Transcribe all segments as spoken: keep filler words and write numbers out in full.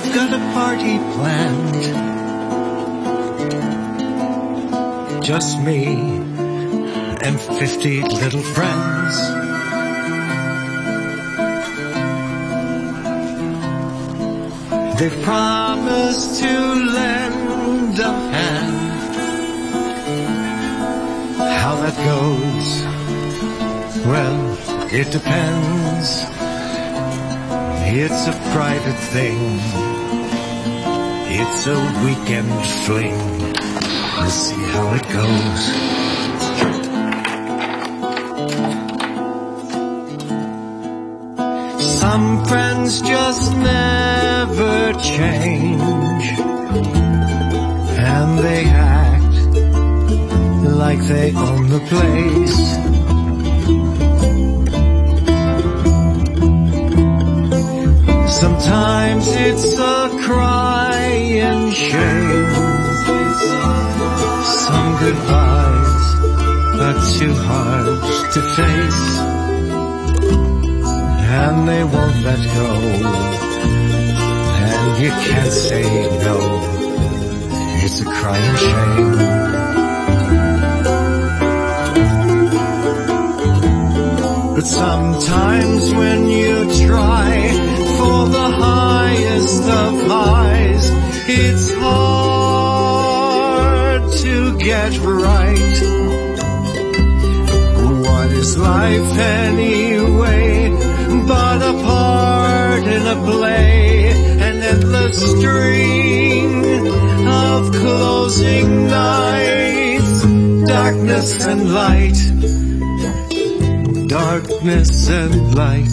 I've got a party planned, just me and fifty little friends. They've promised to lend a hand. How that goes, well, it depends. It's a private thing, it's a weekend fling. We'll see how it goes. Some friends just never change, and they act like they own the place. Sometimes it's a crying shame. Some goodbyes are too hard to face, and they won't let go, and you can't say no. It's a crying shame. But sometimes when you try for the highest of highs, it's hard to get right. What is life anyway but a part in a play, an endless string of closing nights, darkness and light, darkness and light.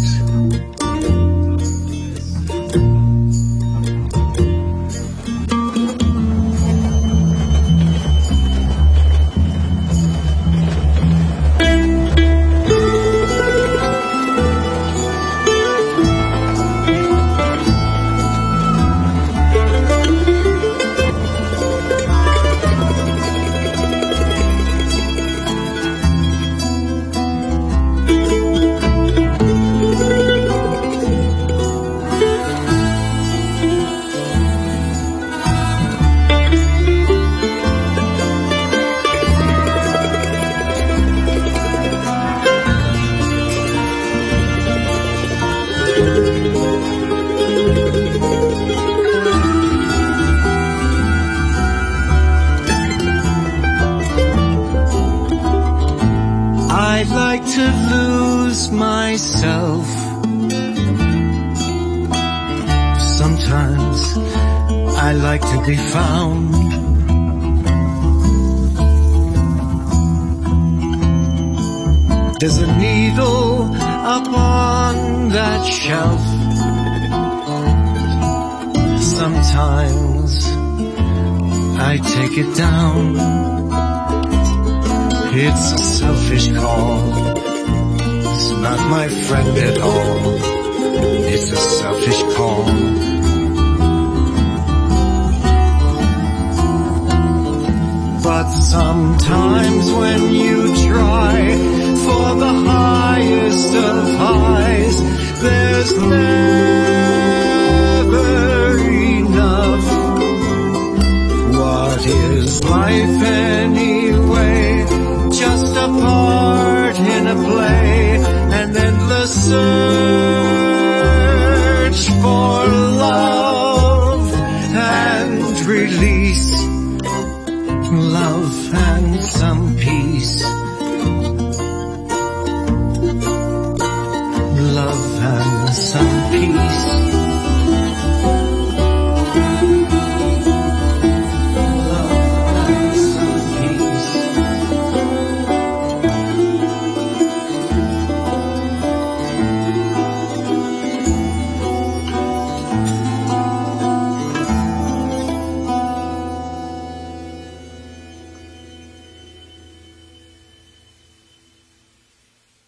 I'd like to lose myself. Sometimes I like to be found. There's a needle upon that shelf. Sometimes I take it down. It's a selfish call. It's not my friend at all. It's a selfish call. But sometimes when you try for the highest of highs, there's never enough. What is life anyway? Just a part in a play, an endless search for love and release.